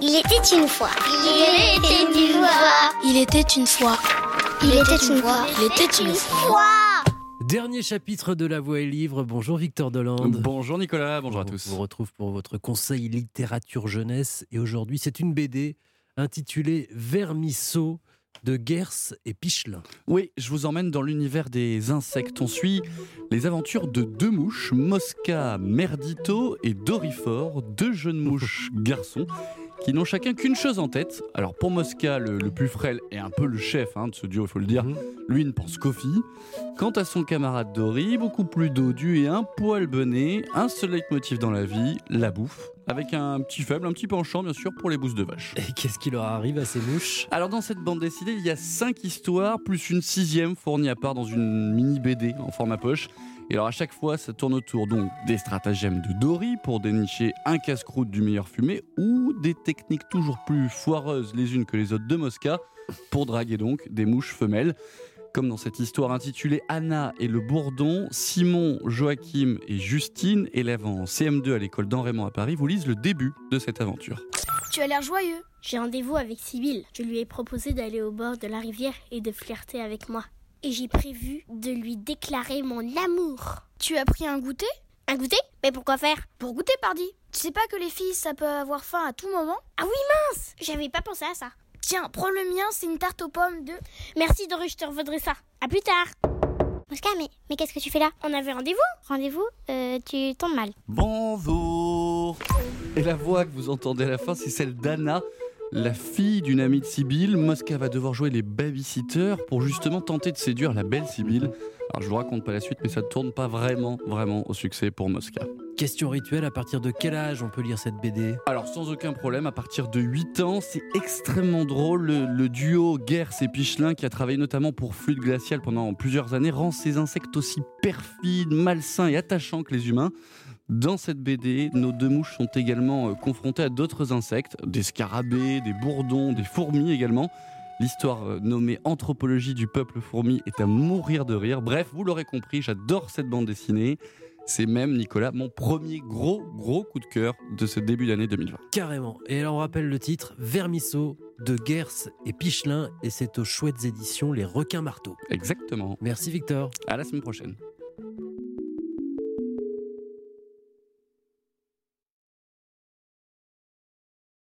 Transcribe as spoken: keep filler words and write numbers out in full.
Il était une fois. Il était une fois. Il était une fois. Il était une fois. Il était une fois. Dernier chapitre de La Voix et Livre. Bonjour Victor Delande. Bonjour Nicolas, bonjour à On tous. vous retrouve pour votre conseil littérature jeunesse. Et aujourd'hui, c'est une B D intitulée Vermisseau de Gers et Pichelin. Oui, je vous emmène dans l'univers des insectes. On suit les aventures de deux mouches, Mosca Merdito et Doryphore, deux jeunes mouches garçons qui n'ont chacun qu'une chose en tête. Alors pour Mosca, le, le plus frêle et un peu le chef hein, de ce duo, il faut le dire, Mmh. lui ne pense qu'aux filles. Quant à son camarade Dory, beaucoup plus dodu et un poil bené, un seul leitmotiv dans la vie, la bouffe, avec un petit faible, un petit penchant bien sûr pour les bousses de vache. Et qu'est-ce qui leur arrive à ces mouches ? Alors dans cette bande dessinée, il y a cinq histoires, plus une sixième fournie à part dans une mini B D en format poche. Et alors à chaque fois, ça tourne autour donc des stratagèmes de Dory pour dénicher un casse-croûte du meilleur fumé ou des techniques toujours plus foireuses les unes que les autres de Mosca pour draguer donc des mouches femelles. Comme dans cette histoire intitulée Anna et le bourdon, Simon, Joachim et Justine, élèves en C M deux à l'école d'Henrément à Paris, vous lisent le début de cette aventure. Tu as l'air joyeux. J'ai rendez-vous avec Sibylle. Je lui ai proposé d'aller au bord de la rivière et de flirter avec moi. Et j'ai prévu de lui déclarer mon amour. Tu as pris un goûter ? Un goûter ? Mais pourquoi faire ? Pour goûter, pardi. Tu sais pas que les filles, ça peut avoir faim à tout moment ? Ah oui, mince ! J'avais pas pensé à ça. Tiens, prends le mien, c'est une tarte aux pommes de... Merci Dory, je te revaudrai ça. À plus tard. Mosca, mais, mais qu'est-ce que tu fais là ? On avait rendez-vous ? Rendez-vous euh, Tu tombes mal. Bonjour. Et la voix que vous entendez à la fin, c'est celle d'Anna, la fille d'une amie de Sibylle. Mosca va devoir jouer les babysitters pour justement tenter de séduire la belle Sibylle. Alors je vous raconte pas la suite, mais ça ne tourne pas vraiment, vraiment au succès pour Mosca. Question rituelle, à partir de quel âge on peut lire cette B D ? Alors sans aucun problème, à partir de huit ans, c'est extrêmement drôle. Le, le duo Gers et Pichelin, qui a travaillé notamment pour Fluide Glacial pendant plusieurs années, rend ces insectes aussi perfides, malsains et attachants que les humains. Dans cette B D, nos deux mouches sont également euh, confrontées à d'autres insectes, des scarabées, des bourdons, des fourmis également. L'histoire euh, nommée Anthropologie du peuple fourmi est à mourir de rire. Bref, vous l'aurez compris, j'adore cette bande dessinée. C'est même, Nicolas, mon premier gros, gros coup de cœur de ce début d'année deux mille vingt. Carrément. Et alors on rappelle le titre, Vermisseau de Gers et Pichelin, et c'est aux chouettes éditions Les Requins Marteaux. Exactement. Merci Victor. À la semaine prochaine.